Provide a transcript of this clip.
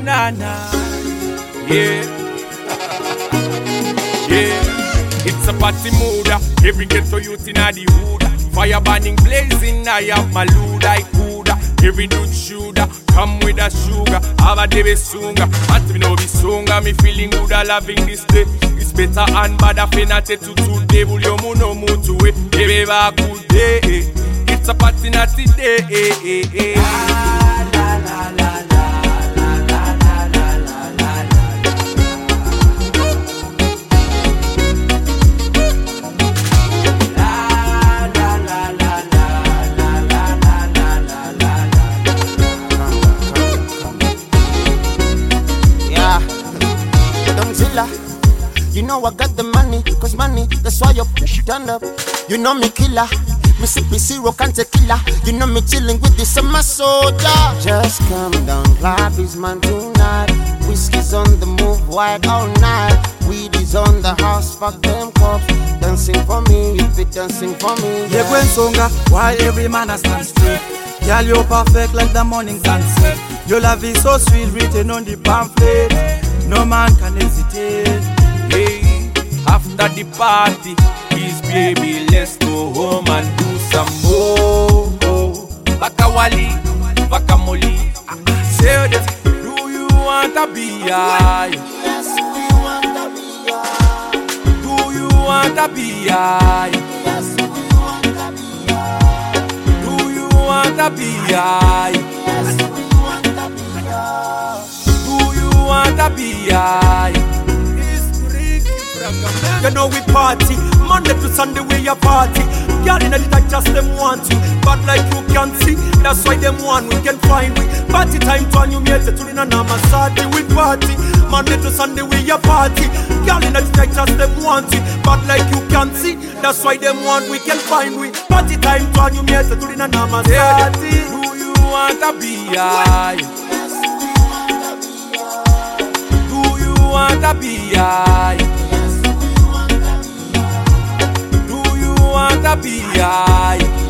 na. Yeah. Yeah. It's a party mood. Every ghetto youth in the hood. Fire burning blazing. I have my loot I coulda. Every dude shooter come with a sugar. Have a day sunga. But me no be sunga. Me feeling good. I loving this day. It's better and bad. I finna te to devil. Yo mo no mo to it. Baby ba good day. It's a party not today. La la la la. You know I got the money, cause money, that's why you turn up. You know me killer, me sippy zero can tequila. You know me chilling with this summer soda. Just calm down, club is man tonight. Whiskey's on the move, white all night. Weed is on the house, fuck them cops. Dancing for me, you be dancing for me. Yeah, Gwen Songa, while every man has stand straight. Girl, you're perfect like the morning sunset. Your love is so sweet, written on the pamphlet. No man can hesitate. Hey, after the party, please baby, let's go home and do some more. Bakawali, bakamoli. Say this, do you want to be high? Yes, we want to be high. Do you want to be high? Yes, we want to be high. Do you want to be high? Yes, we want to be high. Do you want to be high? You know we party, Monday to Sunday we a party. Girl in the light just them want you, but like you can see, that's why them want we can find we. Party time to you mate to in a namasati we party. Monday to Sunday we a party. Girl in the light just them want you, but like you can see, that's why them want we can find we. Party time to you mate to in a namasati. Do you want to be high? Do you want to be high? Yes, we want to be high. Do you want to be high?